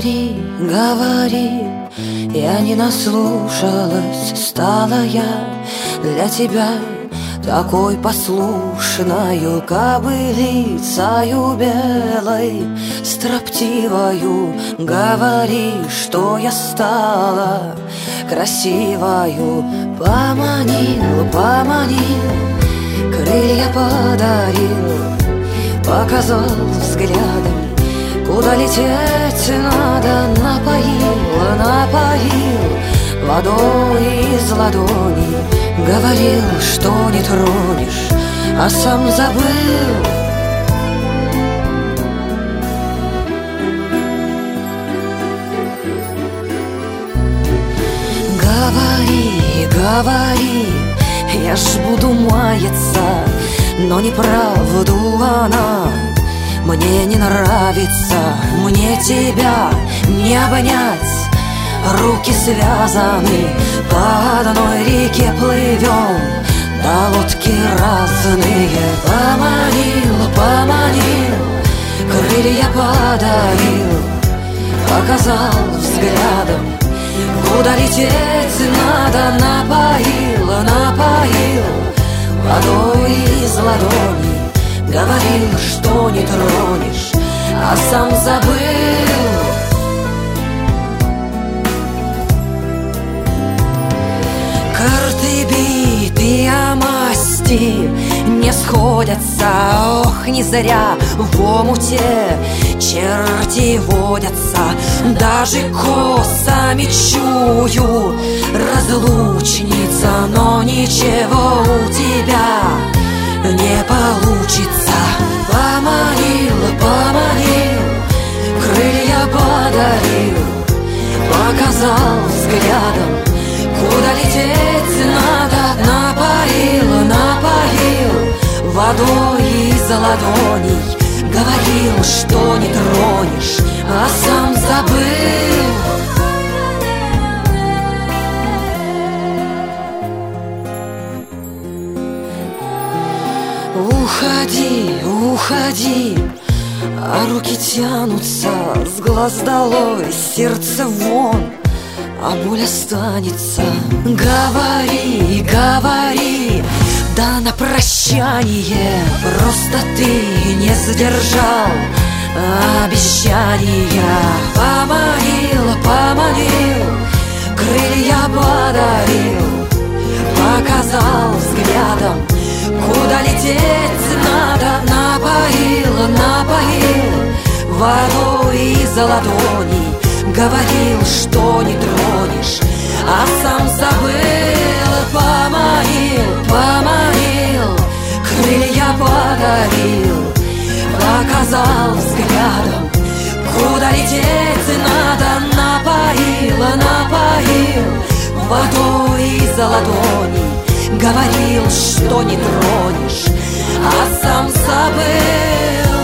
Говори, говори, я не наслушалась, стала я для тебя такой послушною кобылицею белой, строптивою. Говори, что я стала красивою. Поманил, поманил, крылья подарил, показал взглядом, куда лететь надо. Напоил, напоил водой из ладони. Говорил, что не тронешь, а сам забыл. Говори, говори, я ж буду маяться, но неправду она мне не нравится. Мне тебя не обнять, руки связаны, по одной реке плывем, да лодки разные. Поманил, поманил, крылья подарил, показал взглядом, куда лететь надо. Напоил, напоил водой из ладони. Говорил, что не тронешь, а сам забыл. Карты битые масти не сходятся. Ох, не зря в омуте черти водятся. Даже косами чую разлучница, но ничего у тебя не получится. Поманил, поманил, крылья подарил, показал взглядом, куда лететь надо. Напоил, напоил водой из ладоней. Говорил, что не тронешь, а сам забыл. Уходи, уходи, а руки тянутся с глаз долой, сердце вон, а боль останется. Говори, говори, да на прощание, просто ты не сдержал обещания. Поманил, поманил, крылья подарил, показал взглядом, куда лететь надо. Напоил, напоил водой из ладоней. Говорил, что не тронешь, а сам забыл. Поманил, поманил, крылья подарил, показал взглядом, куда лететь надо. Напоил, напоил водой из ладоней. Говорил, что не тронешь, а сам забыл.